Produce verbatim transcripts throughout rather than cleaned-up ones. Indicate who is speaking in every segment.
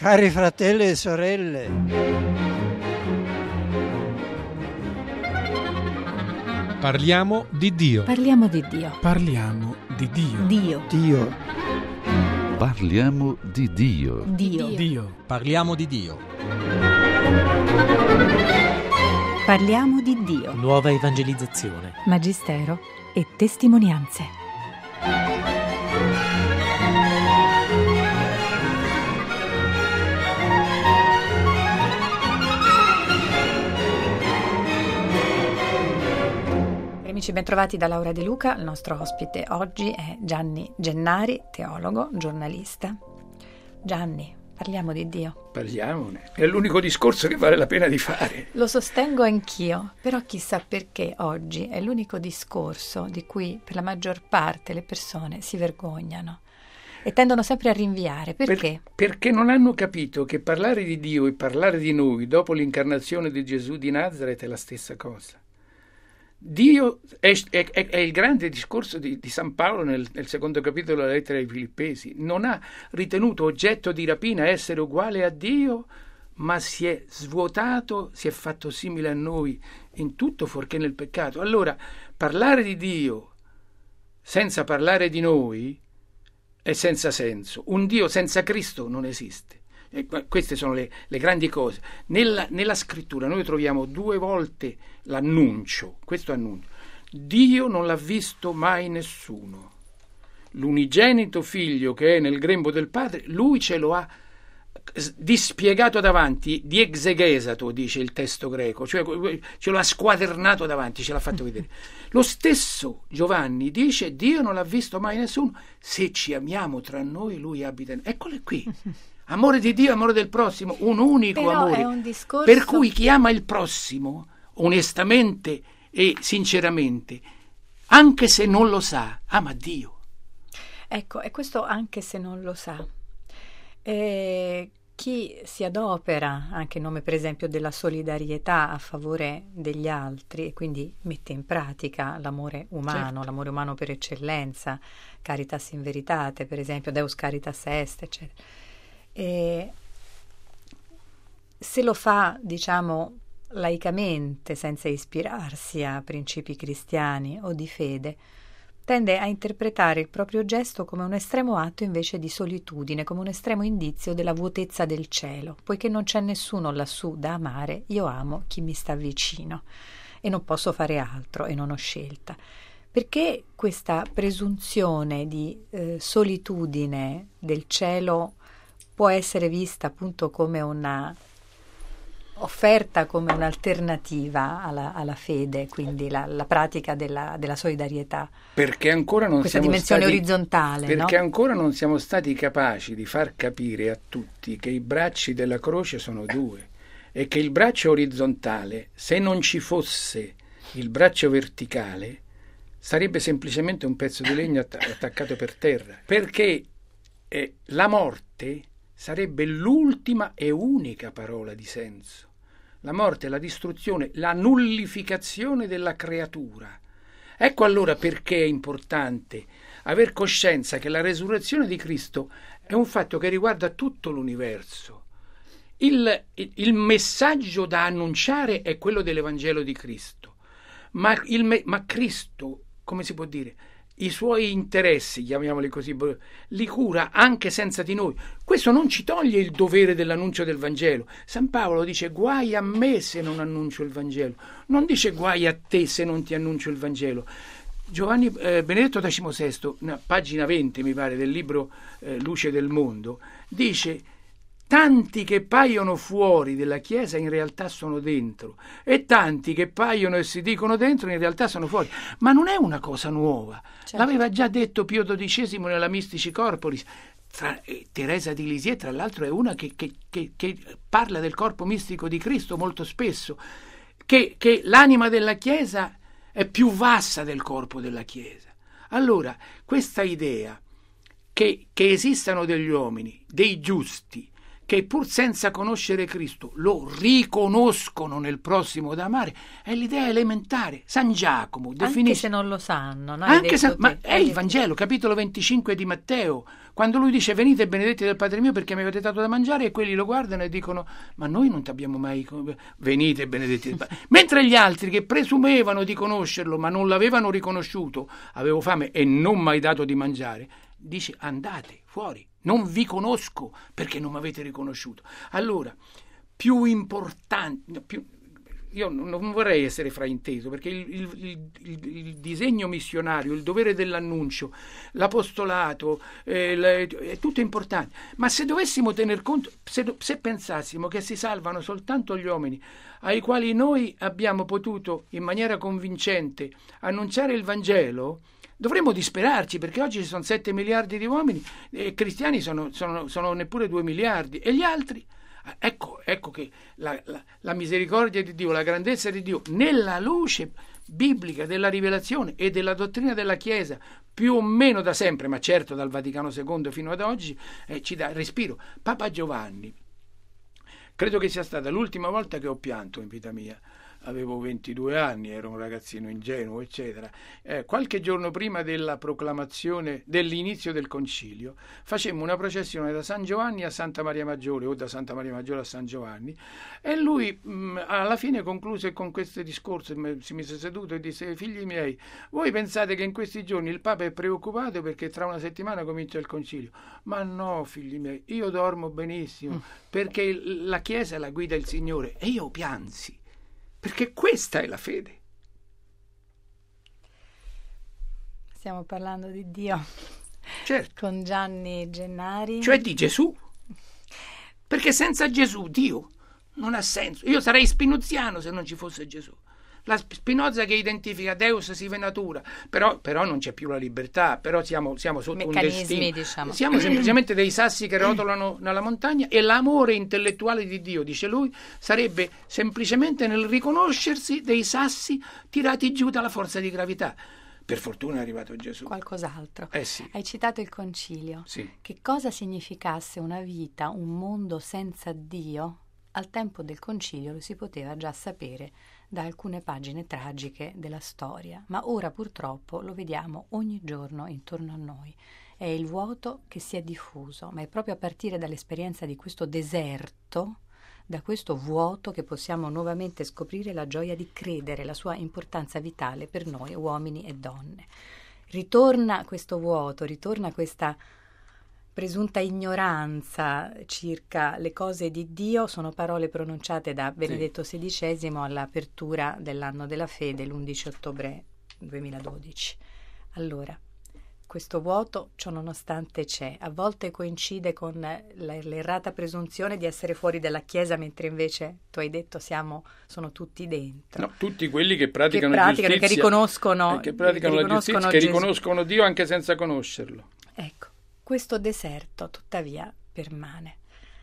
Speaker 1: Cari fratelli e sorelle,
Speaker 2: parliamo di Dio.
Speaker 3: Parliamo di Dio.
Speaker 4: Parliamo di Dio.
Speaker 3: Dio.
Speaker 1: Dio,
Speaker 5: Parliamo di Dio.
Speaker 3: Dio.
Speaker 4: Dio.
Speaker 6: Parliamo di Dio.
Speaker 3: Parliamo di Dio.
Speaker 7: Nuova evangelizzazione.
Speaker 3: Magistero e testimonianze. Amici, bentrovati da Laura De Luca. Il nostro ospite oggi è Gianni Gennari, teologo, giornalista. Gianni, parliamo di Dio.
Speaker 8: Parliamone, è l'unico discorso che vale la pena di fare.
Speaker 3: Lo sostengo anch'io, però chissà perché oggi è l'unico discorso di cui per la maggior parte le persone si vergognano e tendono sempre a rinviare. Perché?
Speaker 8: Per, perché non hanno capito che parlare di Dio e parlare di noi dopo l'incarnazione di Gesù di Nazaret è la stessa cosa. Dio è, è, è il grande discorso di, di San Paolo nel, nel secondo capitolo della lettera ai Filippesi. Non ha ritenuto oggetto di rapina essere uguale a Dio, ma si è svuotato, si è fatto simile a noi in tutto fuorché nel peccato. Allora, parlare di Dio senza parlare di noi è senza senso. Un Dio senza Cristo non esiste. E queste sono le, le grandi cose. Nella, nella scrittura noi troviamo due volte l'annuncio, questo annuncio. Dio non l'ha visto mai nessuno. L'unigenito figlio che è nel grembo del padre, lui ce lo ha dispiegato davanti, di exegesato, dice il testo greco, cioè ce lo ha squadernato davanti, ce l'ha fatto vedere. Lo stesso Giovanni dice: Dio non l'ha visto mai nessuno, se ci amiamo tra noi lui abita. Eccole qui. Amore di Dio, amore del prossimo, un unico
Speaker 3: Però
Speaker 8: amore.
Speaker 3: È un discorso...
Speaker 8: Per cui chi ama il prossimo, onestamente e sinceramente, anche se non lo sa, ama Dio.
Speaker 3: Ecco, e questo anche se non lo sa. E chi si adopera, anche in nome per esempio della solidarietà a favore degli altri, e quindi mette in pratica l'amore umano, certo. L'amore umano per eccellenza, Caritas in Veritate, per esempio, Deus Caritas Est, eccetera. E se lo fa, diciamo, laicamente, senza ispirarsi a principi cristiani o di fede, tende a interpretare il proprio gesto come un estremo atto invece di solitudine, come un estremo indizio della vuotezza del cielo. Poiché non c'è nessuno lassù da amare, io amo chi mi sta vicino e non posso fare altro e non ho scelta. Perché questa presunzione di eh, solitudine del cielo può essere vista appunto come una offerta, come un'alternativa alla, alla fede, quindi la, la pratica della, della solidarietà.
Speaker 8: Perché ancora non
Speaker 3: questa
Speaker 8: siamo
Speaker 3: dimensione
Speaker 8: stati,
Speaker 3: orizzontale,
Speaker 8: perché
Speaker 3: no?
Speaker 8: ancora non siamo stati capaci di far capire a tutti che i bracci della croce sono due e che il braccio orizzontale, se non ci fosse il braccio verticale, sarebbe semplicemente un pezzo di legno att- attaccato per terra, perché eh, la morte sarebbe l'ultima e unica parola di senso. La morte, la distruzione, la nullificazione della creatura. Ecco allora perché è importante aver coscienza che la resurrezione di Cristo è un fatto che riguarda tutto l'universo. Il, il messaggio da annunciare è quello dell'Evangelo di Cristo, ma, il, ma Cristo, come si può dire, i suoi interessi, chiamiamoli così, li cura anche senza di noi. Questo non ci toglie il dovere dell'annuncio del Vangelo. San Paolo dice: guai a me se non annuncio il Vangelo. Non dice guai a te se non ti annuncio il Vangelo. Giovanni eh, Benedetto diciannovesimo, pagina venti mi pare del libro eh, Luce del Mondo, dice: tanti che paiono fuori della Chiesa in realtà sono dentro, e tanti che paiono e si dicono dentro in realtà sono fuori. Ma non è una cosa nuova. Certo. L'aveva già detto Pio dodicesimo nella Mystici Corporis. Tra, eh, Teresa di Lisieux, tra l'altro, è una che, che, che, che parla del corpo mistico di Cristo molto spesso, che, che l'anima della Chiesa è più vasta del corpo della Chiesa. Allora, questa idea che, che esistano degli uomini, dei giusti, che pur senza conoscere Cristo lo riconoscono nel prossimo da amare, è l'idea elementare. San Giacomo definisce...
Speaker 3: Anche se non lo sanno. No?
Speaker 8: Anche se,
Speaker 3: te,
Speaker 8: ma è il Vangelo, capitolo venticinque di Matteo, quando lui dice venite benedetti del Padre mio perché mi avete dato da mangiare, e quelli lo guardano e dicono ma noi non ti abbiamo mai... venite benedetti del Padre. Mentre gli altri che presumevano di conoscerlo ma non l'avevano riconosciuto, avevo fame e non mi hai dato di mangiare, dice andate fuori, non vi conosco perché non mi avete riconosciuto. Allora, più importante, più, io non vorrei essere frainteso, perché il, il, il, il disegno missionario, il dovere dell'annuncio, l'apostolato, eh, le, è tutto importante, ma se dovessimo tener conto, se, se pensassimo che si salvano soltanto gli uomini ai quali noi abbiamo potuto in maniera convincente annunciare il Vangelo, dovremmo disperarci, perché oggi ci sono sette miliardi di uomini e cristiani sono, sono, sono neppure due miliardi, e gli altri? Ecco, ecco che la, la, la misericordia di Dio, la grandezza di Dio, nella luce biblica della rivelazione e della dottrina della Chiesa, più o meno da sempre, ma certo dal Vaticano secondo fino ad oggi, eh, ci dà respiro. Papa Giovanni, credo che sia stata l'ultima volta che ho pianto in vita mia. Avevo ventidue anni, ero un ragazzino ingenuo, eccetera. Eh, qualche giorno prima della proclamazione, dell'inizio del concilio, facemmo una processione da San Giovanni a Santa Maria Maggiore, o da Santa Maria Maggiore a San Giovanni, e lui mh, alla fine concluse con questo discorso, si mise seduto e disse: figli miei, voi pensate che in questi giorni il Papa è preoccupato perché tra una settimana comincia il concilio? Ma no, figli miei, io dormo benissimo, mm. perché la Chiesa la guida il Signore, e io piansi. Perché questa è la fede.
Speaker 3: Stiamo parlando di Dio.
Speaker 8: Certo.
Speaker 3: Con Gianni Gennari.
Speaker 8: Cioè di Gesù. Perché senza Gesù Dio non ha senso. Io sarei spinoziano se non ci fosse Gesù. La Spinoza che identifica Deus sive natura, però, però non c'è più la libertà, però siamo, siamo sotto un destino,
Speaker 3: diciamo.
Speaker 8: Siamo semplicemente dei sassi che rotolano nella montagna, e l'amore intellettuale di Dio, dice lui, sarebbe semplicemente nel riconoscersi dei sassi tirati giù dalla forza di gravità. Per fortuna è arrivato Gesù.
Speaker 3: Qualcos'altro.
Speaker 8: Eh sì.
Speaker 3: Hai citato il concilio.
Speaker 8: Sì.
Speaker 3: Che cosa significasse una vita, un mondo senza Dio? Al tempo del concilio lo si poteva già sapere da alcune pagine tragiche della storia, ma ora purtroppo lo vediamo ogni giorno intorno a noi. È il vuoto che si è diffuso, ma è proprio a partire dall'esperienza di questo deserto, da questo vuoto, che possiamo nuovamente scoprire la gioia di credere, la sua importanza vitale per noi uomini e donne. Ritorna questo vuoto, ritorna questa presunta ignoranza circa le cose di Dio. Sono parole pronunciate da Benedetto
Speaker 8: sì.
Speaker 3: sedicesimo all'apertura dell'anno della fede l'undici ottobre duemiladodici. Allora, questo vuoto, ciò nonostante, c'è. A volte coincide con l'errata presunzione di essere fuori dalla Chiesa, mentre invece, tu hai detto, siamo, sono tutti dentro.
Speaker 8: No, tutti quelli che praticano,
Speaker 3: che praticano
Speaker 8: giustizia,
Speaker 3: che riconoscono,
Speaker 8: che praticano
Speaker 3: che
Speaker 8: la giustizia, che riconoscono Dio anche senza conoscerlo.
Speaker 3: Ecco. Questo deserto, tuttavia, permane.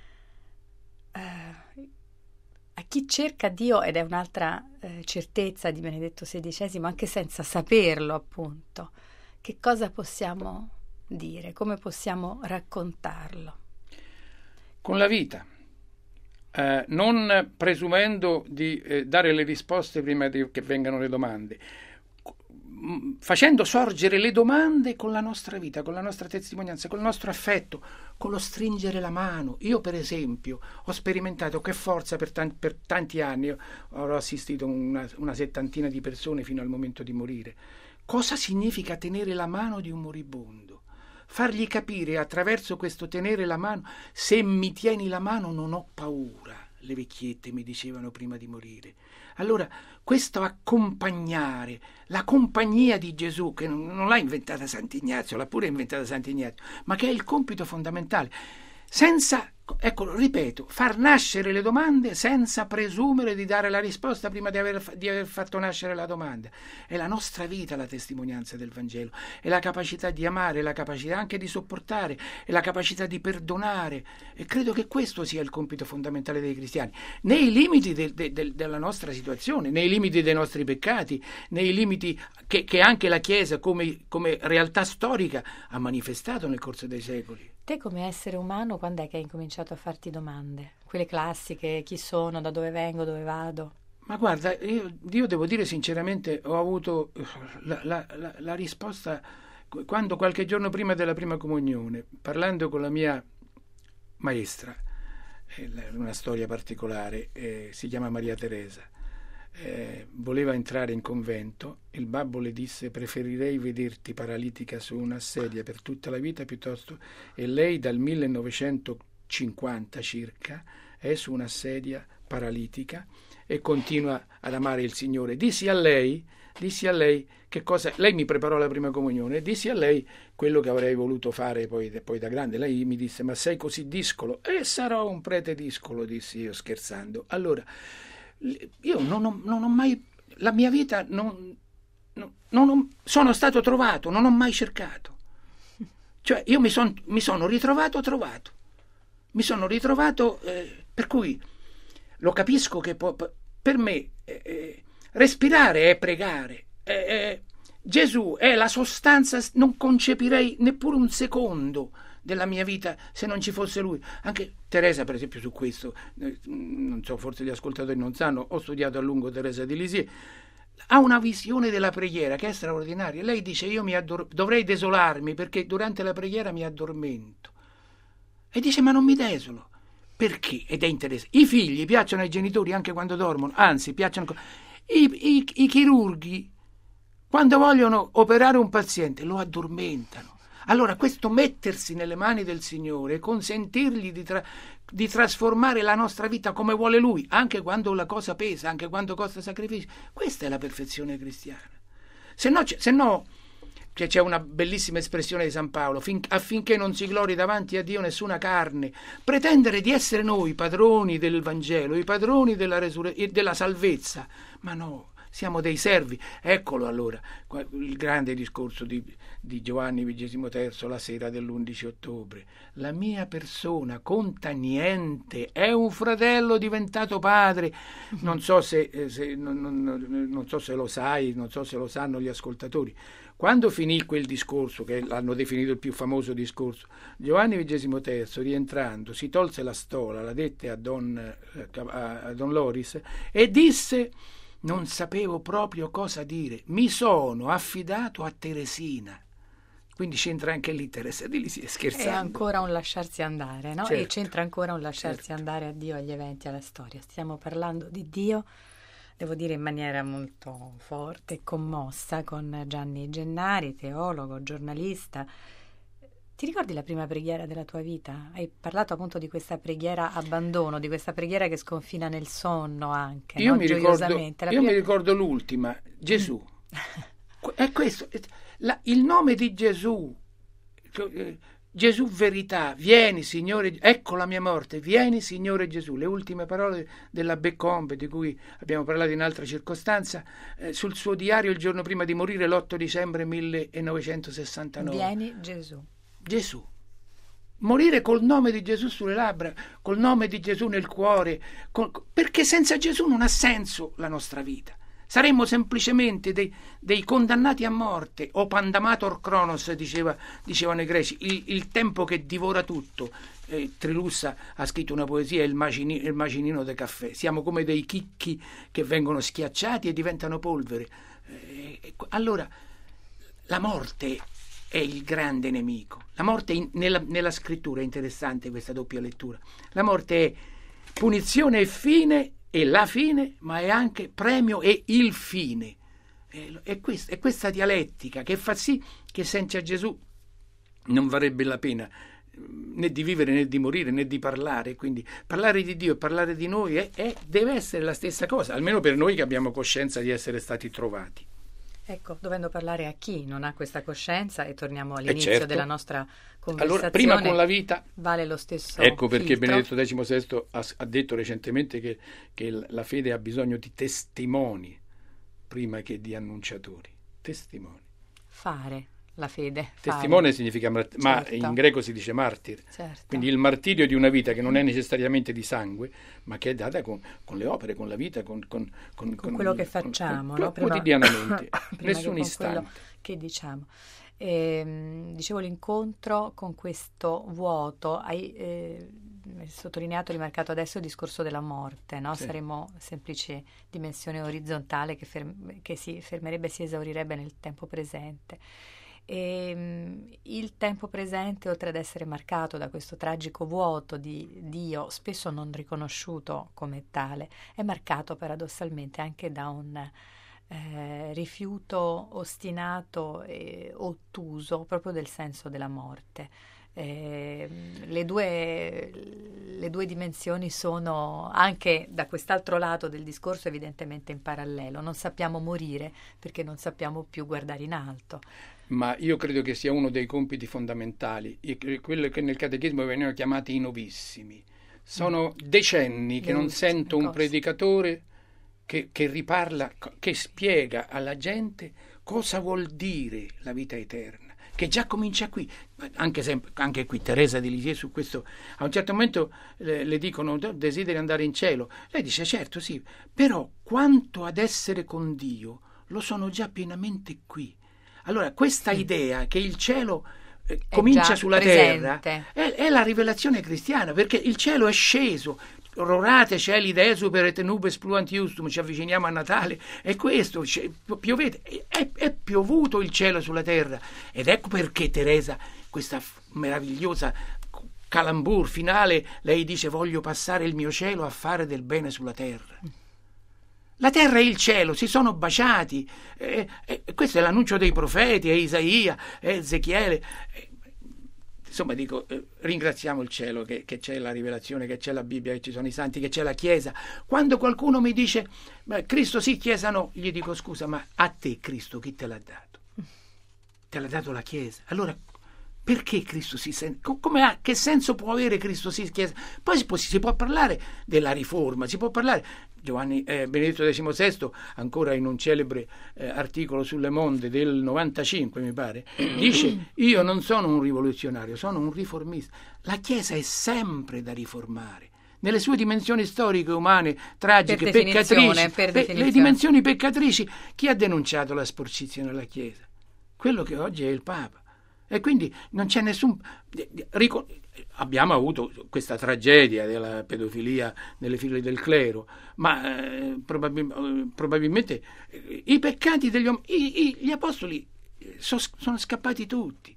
Speaker 3: Uh, a chi cerca Dio, ed è un'altra uh, certezza di Benedetto sedicesimo, anche senza saperlo, appunto, che cosa possiamo dire? Come possiamo raccontarlo?
Speaker 8: Con la vita, eh, non presumendo di eh, dare le risposte prima di, che vengano le domande, facendo sorgere le domande con la nostra vita, con la nostra testimonianza, con il nostro affetto, con lo stringere la mano. Io, per esempio, ho sperimentato che forza per tanti, per tanti anni, ho assistito una, una settantina di persone fino al momento di morire. Cosa significa tenere la mano di un moribondo? Fargli capire attraverso questo tenere la mano: se mi tieni la mano non ho paura, le vecchiette mi dicevano prima di morire. Allora, questo accompagnare, la compagnia di Gesù, che non, non l'ha inventata Sant'Ignazio, l'ha pure inventata Sant'Ignazio, ma che è il compito fondamentale, senza, ecco, ripeto, far nascere le domande senza presumere di dare la risposta prima di aver, di aver fatto nascere la domanda. È la nostra vita la testimonianza del Vangelo, è la capacità di amare, la capacità anche di sopportare, è la capacità di perdonare, e credo che questo sia il compito fondamentale dei cristiani, nei limiti de, de, de, della nostra situazione, nei limiti dei nostri peccati, nei limiti che, che anche la Chiesa come, come realtà storica ha manifestato nel corso dei secoli.
Speaker 3: Te come essere umano, quando è che hai incominciato a farti domande? Quelle classiche, chi sono, da dove vengo, dove vado?
Speaker 8: Ma guarda, io, io devo dire sinceramente, ho avuto la, la, la, la risposta quando qualche giorno prima della prima comunione, parlando con la mia maestra, una storia particolare, eh, si chiama Maria Teresa, eh, voleva entrare in convento, il babbo le disse: preferirei vederti paralitica su una sedia per tutta la vita piuttosto, e lei dal millenovecentocinquanta circa è su una sedia paralitica e continua ad amare il Signore. Dissi a lei, dissi a lei che cosa, lei mi preparò la prima comunione, dissi a lei quello che avrei voluto fare poi, poi da grande. Lei mi disse: ma sei così discolo? E sarò un prete discolo, dissi io scherzando. Allora, io non ho, non ho mai, la mia vita non, non, non ho, sono stato trovato, non ho mai cercato. Cioè io mi, son, mi sono ritrovato trovato, mi sono ritrovato, eh, per cui lo capisco che po- per me eh, eh, respirare è pregare. Eh, eh, Gesù è la sostanza, non concepirei neppure un secondo della mia vita se non ci fosse lui. Anche Teresa, per esempio, su questo, eh, non so, forse gli ascoltatori non sanno, ho studiato a lungo Teresa di Lisieux, ha una visione della preghiera che è straordinaria. Lei dice: io mi addor- dovrei desolarmi perché durante la preghiera mi addormento, e dice: ma non mi desolo. Perché? Ed è interessante. I figli piacciono ai genitori anche quando dormono, anzi piacciono i, i, i chirurghi quando vogliono operare un paziente lo addormentano. Allora questo mettersi nelle mani del Signore e consentirgli di, tra, di trasformare la nostra vita come vuole Lui, anche quando la cosa pesa, anche quando costa sacrificio, questa è la perfezione cristiana. Se no, se no c'è una bellissima espressione di San Paolo: fin, affinché non si glori davanti a Dio nessuna carne. Pretendere di essere noi padroni del Vangelo, i padroni della, resur- della salvezza, ma no, siamo dei servi. Eccolo allora il grande discorso di, di Giovanni ventisimo terzo la sera dell'undici ottobre: la mia persona conta niente, è un fratello diventato padre. Non so se, se non, non, non so se lo sai, non so se lo sanno gli ascoltatori. Quando finì quel discorso, che l'hanno definito il più famoso discorso, Giovanni ventisimo terzo, rientrando, si tolse la stola, la dette a Don, a Don Loris e disse: non sapevo proprio cosa dire, mi sono affidato a Teresina. Quindi c'entra anche lì Teresa di Lisieux, scherzando.
Speaker 3: È ancora un lasciarsi andare, no?
Speaker 8: Certo.
Speaker 3: E c'entra ancora un lasciarsi
Speaker 8: certo.
Speaker 3: andare a Dio, agli eventi, alla storia. Stiamo parlando di Dio, devo dire in maniera molto forte e commossa, con Gianni Gennari, teologo, giornalista. Ti ricordi la prima preghiera della tua vita? Hai parlato appunto di questa preghiera abbandono, di questa preghiera che sconfina nel sonno anche,
Speaker 8: io
Speaker 3: no?
Speaker 8: mi ricordo,
Speaker 3: La
Speaker 8: io
Speaker 3: prima...
Speaker 8: mi ricordo l'ultima, Gesù. È questo, la, il nome di Gesù, Gesù verità, vieni Signore, ecco la mia morte, vieni Signore Gesù. Le ultime parole della Becombe, di cui abbiamo parlato in altra circostanza, eh, sul suo diario il giorno prima di morire, l'otto dicembre millenovecentosessantanove.
Speaker 3: Vieni Gesù.
Speaker 8: Gesù. Morire col nome di Gesù sulle labbra, col nome di Gesù nel cuore, col, perché senza Gesù non ha senso la nostra vita. Saremmo semplicemente dei, dei condannati a morte, o pandamator chronos, diceva, dicevano i greci, il, il tempo che divora tutto. Eh, Trilussa ha scritto una poesia, il, macini, il macinino de caffè. Siamo come dei chicchi che vengono schiacciati e diventano polvere. Eh, allora, la morte è il grande nemico. La morte in, nella, nella scrittura è interessante questa doppia lettura. La morte è punizione e fine, è la fine, ma è anche premio e il fine. È, è, questa, è questa dialettica che fa sì che senza Gesù non varrebbe la pena né di vivere né di morire né di parlare. Quindi parlare di Dio e parlare di noi è, è, deve essere la stessa cosa, almeno per noi che abbiamo coscienza di essere stati trovati.
Speaker 3: Ecco, dovendo parlare a chi non ha questa coscienza, e torniamo all'inizio
Speaker 8: eh certo.
Speaker 3: della nostra conversazione.
Speaker 8: Allora, prima con la vita
Speaker 3: vale lo stesso.
Speaker 8: Ecco perché
Speaker 3: filtro.
Speaker 8: Benedetto diciassette ha, ha detto recentemente che, che la fede ha bisogno di testimoni prima che di annunciatori. Testimoni.
Speaker 3: Fare la fede.
Speaker 8: Testimone
Speaker 3: fare.
Speaker 8: significa, ma certo. In greco si dice martir.
Speaker 3: Certo.
Speaker 8: Quindi il martirio di una vita che non è necessariamente di sangue, ma che è data con, con le opere, con la vita, con, con, con,
Speaker 3: con quello che facciamo,
Speaker 8: con,
Speaker 3: no?
Speaker 8: Prima, quotidianamente,
Speaker 3: prima
Speaker 8: nessun
Speaker 3: che
Speaker 8: istante.
Speaker 3: Quello che diciamo. E, dicevo, l'incontro con questo vuoto, hai eh, sottolineato, rimarcato adesso il discorso della morte, no?
Speaker 8: Sì.
Speaker 3: Saremmo semplice dimensione orizzontale che, ferm- che si fermerebbe, si esaurirebbe nel tempo presente. E, um, il tempo presente, oltre ad essere marcato da questo tragico vuoto di Dio, spesso non riconosciuto come tale, è marcato paradossalmente anche da un eh, rifiuto ostinato e ottuso proprio del senso della morte. Eh, le, due, le due dimensioni sono anche da quest'altro lato del discorso evidentemente in parallelo. Non sappiamo morire perché non sappiamo più guardare in alto.
Speaker 8: Ma io credo che sia uno dei compiti fondamentali, quello che nel catechismo venivano chiamati i novissimi. Sono decenni che non sento un predicatore che, che riparla, che spiega alla gente cosa vuol dire la vita eterna, che già comincia qui. Anche, sempre, anche qui Teresa di Lisieux su questo, a un certo momento le, le dicono: desideri andare in cielo? Lei dice: certo, sì, però quanto ad essere con Dio lo sono già pienamente qui. Allora, questa idea che il cielo eh, comincia sulla
Speaker 3: presente.
Speaker 8: terra è, è la rivelazione cristiana, perché il cielo è sceso. Rorate cieli desuper et nubes pluant iustum, ci avviciniamo a Natale, è questo, piovete, è, è piovuto il cielo sulla terra. Ed ecco perché Teresa, questa meravigliosa calambur finale, lei dice: voglio passare il mio cielo a fare del bene sulla terra. La terra e il cielo si sono baciati, eh, eh, questo è l'annuncio dei profeti, è Isaia, è Ezechiele. Eh, insomma, dico, eh, ringraziamo il cielo che, che c'è la rivelazione, che c'è la Bibbia, che ci sono i santi, che c'è la Chiesa. Quando qualcuno mi dice: beh, Cristo sì, Chiesa no, gli dico: scusa, ma a te Cristo chi te l'ha dato? Te l'ha dato la Chiesa. Allora, perché Cristo si sente? Come ha, che senso può avere Cristo sì, Chiesa? Poi si può, si può parlare della riforma, si può parlare. Giovanni eh, Benedetto diciassette, ancora in un celebre eh, articolo sulle Monde del novantacinque, mi pare, dice: io non sono un rivoluzionario, sono un riformista. La Chiesa è sempre da riformare nelle sue dimensioni storiche, umane, tragiche,
Speaker 3: per
Speaker 8: peccatrici,
Speaker 3: per
Speaker 8: pe- le dimensioni peccatrici. Chi ha denunciato la sporcizia nella Chiesa? Quello che oggi è il Papa. E quindi non c'è nessun... Abbiamo avuto questa tragedia della pedofilia nelle file del clero, ma eh, probabil- probabilmente eh, i peccati degli uomini, i, i, gli apostoli so, sono scappati tutti.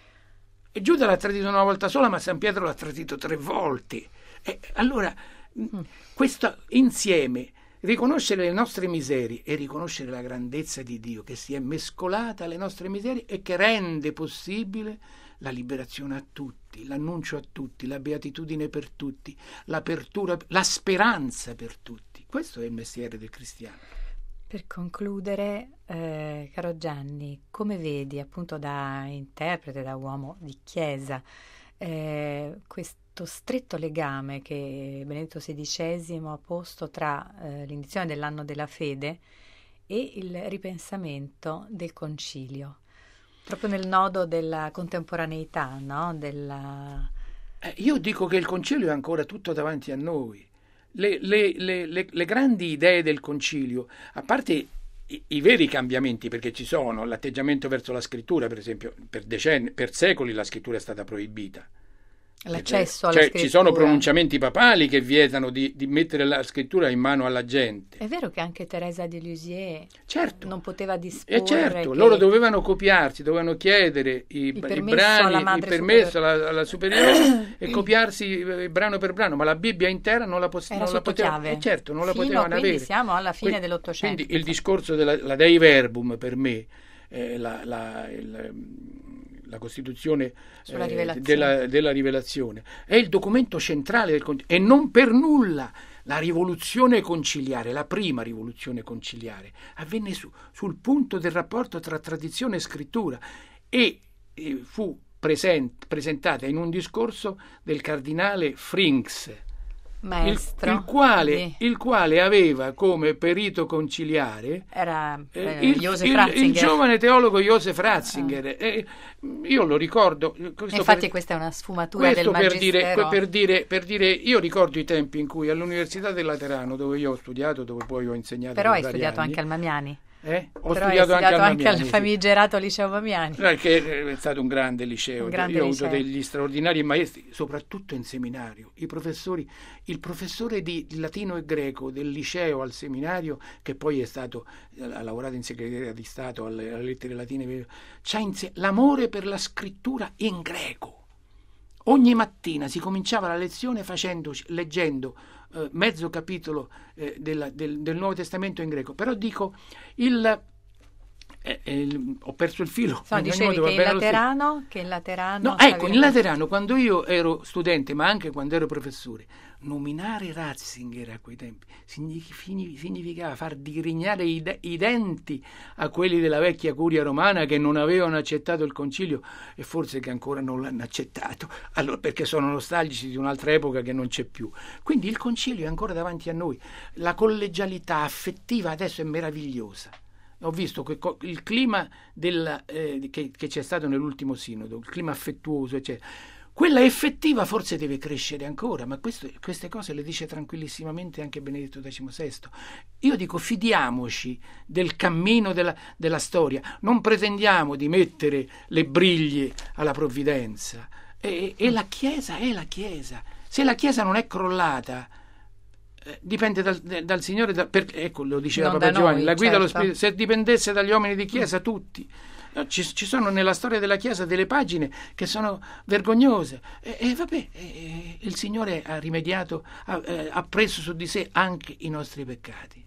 Speaker 8: E Giuda l'ha tradito una volta sola, ma San Pietro l'ha tradito tre volte. E allora, mm. questo insieme, riconoscere le nostre miserie e riconoscere la grandezza di Dio che si è mescolata alle nostre miserie e che rende possibile la liberazione a tutti, l'annuncio a tutti, la beatitudine per tutti, l'apertura, la speranza per tutti. Questo è il mestiere del cristiano.
Speaker 3: Per concludere, eh, caro Gianni, come vedi, appunto da interprete, da uomo di Chiesa, eh, questo stretto legame che Benedetto sedicesimo ha posto tra eh, l'indizione dell'anno della fede e il ripensamento del concilio, proprio nel nodo della contemporaneità, no? Della...
Speaker 8: Eh, io dico che il concilio è ancora tutto davanti a noi. Le, le, le, le, le grandi idee del concilio, a parte i, i veri cambiamenti, perché ci sono l'atteggiamento verso la scrittura, per esempio, per decenni, per secoli la scrittura è stata proibita.
Speaker 3: L'accesso alla
Speaker 8: cioè,
Speaker 3: scrittura.
Speaker 8: Ci sono pronunciamenti papali che vietano di, di mettere la scrittura in mano alla gente.
Speaker 3: È vero che anche Teresa di Lisieux
Speaker 8: certo.
Speaker 3: non poteva disporre.
Speaker 8: E certo,
Speaker 3: che...
Speaker 8: loro dovevano copiarsi, dovevano chiedere i,
Speaker 3: il
Speaker 8: i
Speaker 3: permesso
Speaker 8: brani,
Speaker 3: alla
Speaker 8: il permesso
Speaker 3: superiore.
Speaker 8: alla, alla superiore e copiarsi eh, brano per brano, ma la Bibbia intera non la, pos-
Speaker 3: Era
Speaker 8: non la potevano
Speaker 3: chiave.
Speaker 8: Eh, certo, non la
Speaker 3: Fino,
Speaker 8: potevano
Speaker 3: quindi
Speaker 8: avere.
Speaker 3: Siamo alla fine
Speaker 8: Que-
Speaker 3: dell'Ottocento.
Speaker 8: Quindi il discorso della la Dei Verbum per me, eh, la, la, il, la Costituzione
Speaker 3: Sulla
Speaker 8: eh,
Speaker 3: rivelazione.
Speaker 8: Della, della rivelazione è il documento centrale del concilio, e non per nulla la rivoluzione conciliare, la prima rivoluzione conciliare avvenne su, sul punto del rapporto tra tradizione e scrittura e, e fu present, presentata in un discorso del cardinale Frings,
Speaker 3: Maestro
Speaker 8: il, il, quale,
Speaker 3: di...
Speaker 8: il quale aveva come perito conciliare
Speaker 3: era eh,
Speaker 8: il,
Speaker 3: Josef
Speaker 8: il,
Speaker 3: Ratzinger,
Speaker 8: il giovane teologo Josef Ratzinger. Ah. E io lo ricordo.
Speaker 3: Infatti per, questa è una sfumatura del
Speaker 8: per
Speaker 3: magistero.
Speaker 8: Dire, per, dire, per dire, io ricordo i tempi in cui all'Università del Laterano, dove io ho studiato, dove poi ho insegnato.
Speaker 3: Però hai
Speaker 8: vari
Speaker 3: studiato
Speaker 8: anni,
Speaker 3: anche al Mamiani.
Speaker 8: Eh? Ho
Speaker 3: Però hai
Speaker 8: studiato anche,
Speaker 3: studiato
Speaker 8: al
Speaker 3: anche al
Speaker 8: Mamiani,
Speaker 3: famigerato liceo Mamiani.
Speaker 8: sì. Che è stato un grande liceo.
Speaker 3: Un grande
Speaker 8: Io ho avuto
Speaker 3: liceo.
Speaker 8: degli straordinari maestri, soprattutto in seminario. I professori, il professore di latino e greco del liceo al seminario, che poi è stato, ha lavorato in segreteria di Stato alle, alle lettere latine, c'ha inse- l'amore per la scrittura in greco. Ogni mattina si cominciava la lezione facendo, leggendo eh, mezzo capitolo eh, della- del, del Nuovo Testamento in greco. Però dico, il, eh, eh, il- ho perso il filo.
Speaker 3: No,
Speaker 8: in ogni
Speaker 3: dicevi
Speaker 8: modo va
Speaker 3: che in
Speaker 8: bene lo stesso.
Speaker 3: Laterano, che in Laterano
Speaker 8: No, ecco,
Speaker 3: stavi-
Speaker 8: in Laterano, quando io ero studente, ma anche quando ero professore, nominare Ratzinger a quei tempi signifi- significava far digrignare i, de- i denti a quelli della vecchia curia romana che non avevano accettato il concilio e forse che ancora non l'hanno accettato, allora, perché sono nostalgici di un'altra epoca che non c'è più. Quindi il concilio è ancora davanti a noi. La collegialità affettiva adesso è meravigliosa. Ho visto che co- il clima del, eh, che, che c'è stato nell'ultimo sinodo, il clima affettuoso, eccetera. Quella effettiva forse deve crescere ancora, ma questo- queste cose le dice tranquillissimamente anche Benedetto diciannovesimo. Io dico, fidiamoci del cammino della, della storia, non pretendiamo di mettere le briglie alla provvidenza. E, e la Chiesa è la Chiesa. Se la Chiesa non è crollata, eh, dipende dal, dal Signore, da- per- ecco, lo diceva
Speaker 3: Non
Speaker 8: Papa
Speaker 3: da
Speaker 8: Giovanni,
Speaker 3: noi,
Speaker 8: la guida dello
Speaker 3: certo.
Speaker 8: Spirito, se dipendesse dagli uomini di Chiesa tutti. No, Ci, ci sono nella storia della Chiesa delle pagine che sono vergognose e, e vabbè, e- il Signore ha rimediato, ha, eh, ha preso su di sé anche i nostri peccati.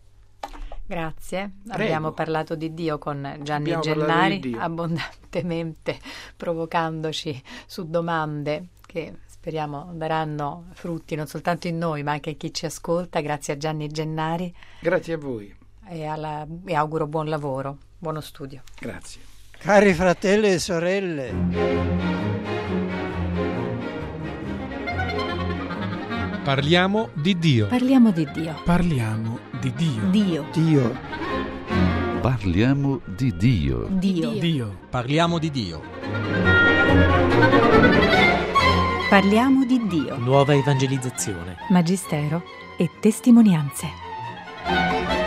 Speaker 3: Grazie,
Speaker 8: Prego.
Speaker 3: abbiamo parlato di Dio con Gianni
Speaker 8: Abbiamo parlato
Speaker 3: Gennari,
Speaker 8: di Dio.
Speaker 3: abbondantemente provocandoci su domande che speriamo daranno frutti non soltanto in noi ma anche in chi ci ascolta. Grazie a Gianni Gennari
Speaker 8: Grazie a voi.
Speaker 3: e, alla- e auguro buon lavoro, buono studio.
Speaker 8: Grazie.
Speaker 1: Cari fratelli e sorelle,
Speaker 2: Parliamo di Dio.
Speaker 3: Parliamo di Dio.
Speaker 4: Parliamo di Dio.
Speaker 3: Dio.
Speaker 1: Dio,
Speaker 5: Parliamo di Dio.
Speaker 3: Dio.
Speaker 4: Dio.
Speaker 6: Parliamo di Dio.
Speaker 3: Parliamo di Dio.
Speaker 6: Nuova evangelizzazione.
Speaker 3: Magistero e testimonianze.